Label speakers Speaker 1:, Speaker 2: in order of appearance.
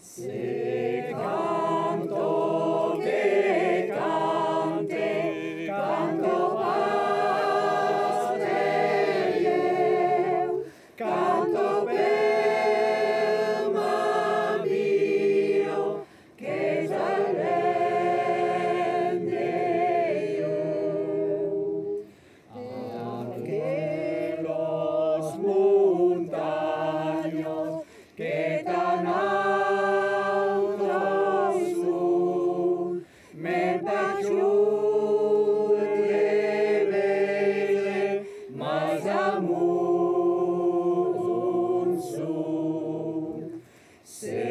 Speaker 1: Se canto que cante, canto pastel eu, canto pel mio, que salende eu. Que los montaños que tan altos son, me paciulle mas amun sun.